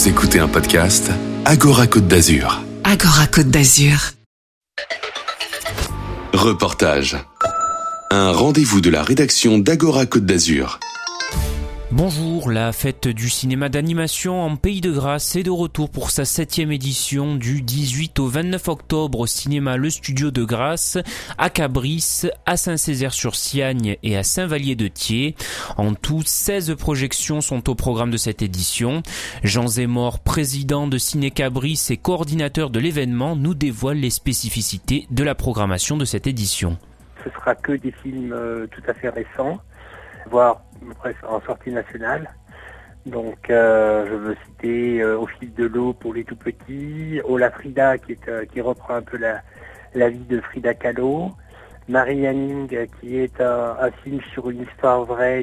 Vous écoutez un podcast Agora Côte d'Azur. Agora Côte d'Azur. Reportage. Un rendez-vous de la rédaction d'Agora Côte d'Azur. Bonjour, la fête du cinéma d'animation en Pays de Grasse est de retour pour sa 7e édition du 18 au 29 octobre au cinéma Le Studio de Grasse, à Cabris, à Saint-Césaire-sur-Siagne et à Saint-Vallier-de-Thiers. En tout, 16 projections sont au programme de cette édition. Jean Zemmour, président de Ciné Cabris et coordinateur de l'événement, nous dévoile les spécificités de la programmation de cette édition. Ce sera que des films tout à fait récents, voire presque en sortie nationale. Donc je veux citer Au fil de l'eau pour les tout petits, Ola Frida qui reprend un peu la vie de Frida Kahlo, Marie Anning qui est un film sur une histoire vraie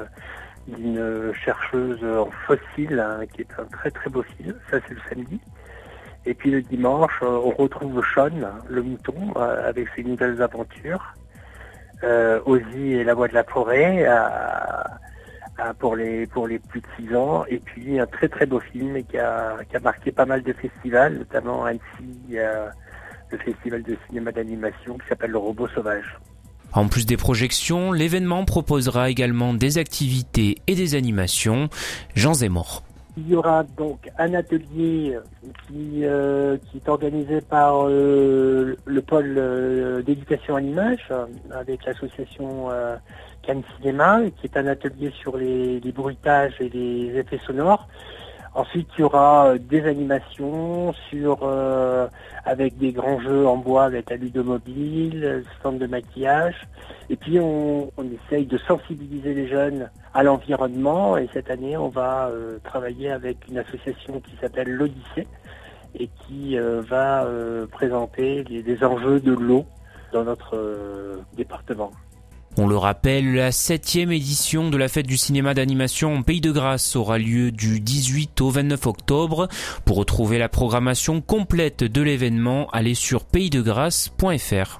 d'une chercheuse en fossiles, qui est un très très beau film. Ça c'est le samedi. Et puis le dimanche, on retrouve Sean, le mouton, avec ses nouvelles aventures. Ozzy et la voix de la forêt pour les plus de 6 ans, et puis un très très beau film qui a marqué pas mal de festivals, notamment à Annecy, le festival de cinéma d'animation qui s'appelle Le Robot Sauvage. En plus des projections, l'événement proposera également des activités et des animations. Jean Zemmour. Il y aura donc un atelier qui est organisé par le pôle d'éducation à l'image avec l'association Cannes Cinéma, qui est un atelier sur les bruitages et les effets sonores. Ensuite, il y aura des animations avec des grands jeux en bois avec la ludomobile, stand de maquillage. Et puis, on essaye de sensibiliser les jeunes à l'environnement. Et cette année, on va travailler avec une association qui s'appelle l'Odyssée et qui va présenter les enjeux de l'eau dans notre département. On le rappelle, la 7e édition de la fête du cinéma d'animation en Pays de Grasse aura lieu du 18 au 29 octobre. Pour retrouver la programmation complète de l'événement, allez sur paysdegrasse.fr.